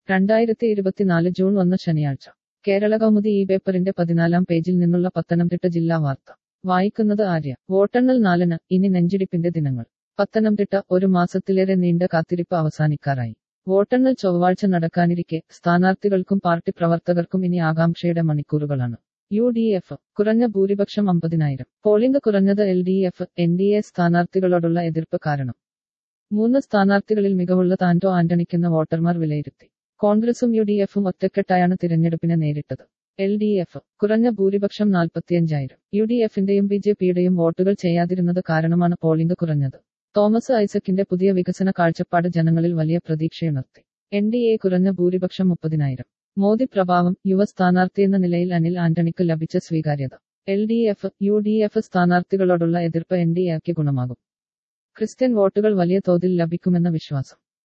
2024 June 1 ശനിയാഴ്ച കേരള കൗമുദി ഈ പേപ്പറിന്റെ 14-ാം പേജിൽ നിന്നുള്ള പത്തനംതിട്ട ജില്ലാ വാർത്ത വായിക്കുന്നത് ആര്യ. വോട്ടെണ്ണൽ 4-ന് ഇനി നെഞ്ചിടിപ്പിന്റെ ദിനങ്ങൾ. പത്തനംതിട്ട. ഒരു മാസത്തിലേറെ നീണ്ട കാത്തിരിപ്പ് അവസാനിക്കാറായി. വോട്ടെണ്ണൽ ചൊവ്വാഴ്ച നടക്കാനിരിക്കെ സ്ഥാനാർത്ഥികൾക്കും പാർട്ടി പ്രവർത്തകർക്കും ഇനി ആകാംക്ഷയുടെ മണിക്കൂറുകളാണ്. UDF കുറഞ്ഞ ഭൂരിപക്ഷം 50,000. പോളിംഗ് കുറഞ്ഞത് LDF, NDA സ്ഥാനാർത്ഥികളോടുള്ള എതിർപ്പ് കാരണം. 3 സ്ഥാനാർത്ഥികളിൽ മികവുള്ള ആന്റോ ആന്റണിക്കെന്ന് വോട്ടർമാർ വിലയിരുത്തി. കോൺഗ്രസും UDFും ഒറ്റക്കെട്ടായാണ് തിരഞ്ഞെടുപ്പിനെ നേരിട്ടത്. LDF കുറഞ്ഞ ഭൂരിപക്ഷം 45,000. UDFന്റെയും BJPയുടെയും വോട്ടുകൾ ചെയ്യാതിരുന്നത് കാരണമാണ് പോളിംഗ് കുറഞ്ഞത്. തോമസ് ഐസക്കിന്റെ പുതിയ വികസന കാഴ്ചപ്പാട് ജനങ്ങളിൽ വലിയ പ്രതീക്ഷയുണർത്തി. NDA കുറഞ്ഞ ഭൂരിപക്ഷം 30,000. മോദി പ്രഭാവം. യുവ സ്ഥാനാർത്ഥിയെന്ന നിലയിൽ അനിൽ ആന്റണിക്ക് ലഭിച്ച സ്വീകാര്യത. LDF, UDF സ്ഥാനാർത്ഥികളോടുള്ള എതിർപ്പ് NDAക്ക് ഗുണമാകും. ക്രിസ്ത്യൻ വോട്ടുകൾ വലിയ തോതിൽ ലഭിക്കുമെന്ന വിശ്വാസം.